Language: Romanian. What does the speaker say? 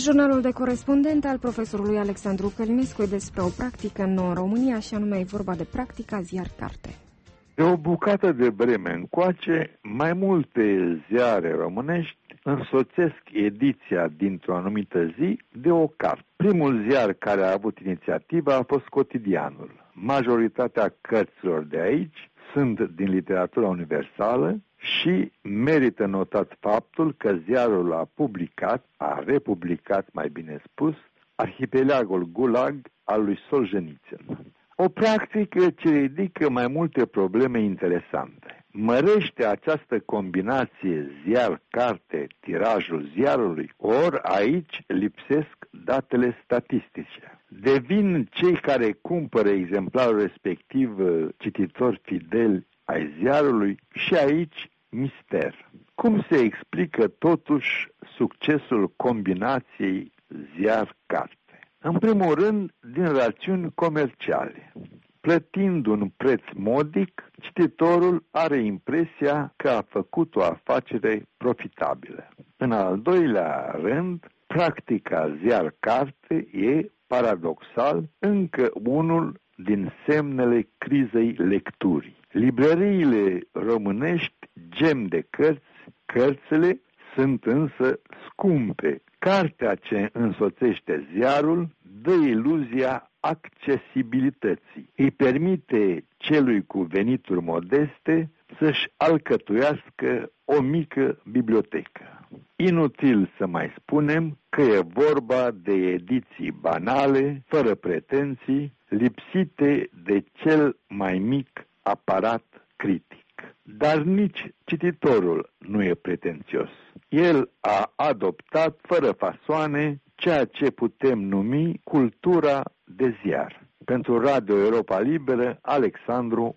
Jurnalul de corespondent al profesorului Alexandru Călinescu despre o practică nouă în România, și anume e vorba de practica ziar-carte. De o bucată de vreme încoace, mai multe ziare românești însoțesc ediția dintr-o anumită zi de o carte. Primul ziar care a avut inițiativa a fost Cotidianul. Majoritatea cărților de aici sunt din literatura universală și merită notat faptul că ziarul a republicat, mai bine spus, Arhipelagul Gulag al lui Solzhenitsyn. O practică ce ridică mai multe probleme interesante. Mărește această combinație ziar-carte tirajul ziarului, ori aici lipsesc datele statistice. Devin cei care cumpără exemplarul respectiv cititori fideli ai ziarului și aici mister. Cum se explică totuși succesul combinației ziar-carte? În primul rând, din rațiuni comerciale. Plătind un preț modic, cititorul are impresia că a făcut o afacere profitabilă. În al doilea rând, practica ziar-carte e, paradoxal, încă unul din semnele crizei lecturii. Librăriile românești gem de cărți, cărțile sunt însă scumpe. Cartea ce însoțește ziarul dă iluzia accesibilității. Îi permite celui cu venituri modeste să-și alcătuiască o mică bibliotecă. Inutil să mai spunem că e vorba de ediții banale, fără pretenții, lipsite de cel mai mic aparat critic. Dar nici cititorul nu e pretențios. El a adoptat fără fasoane ceea ce putem numi cultura de ziar. Pentru Radio Europa Liberă, Alexandru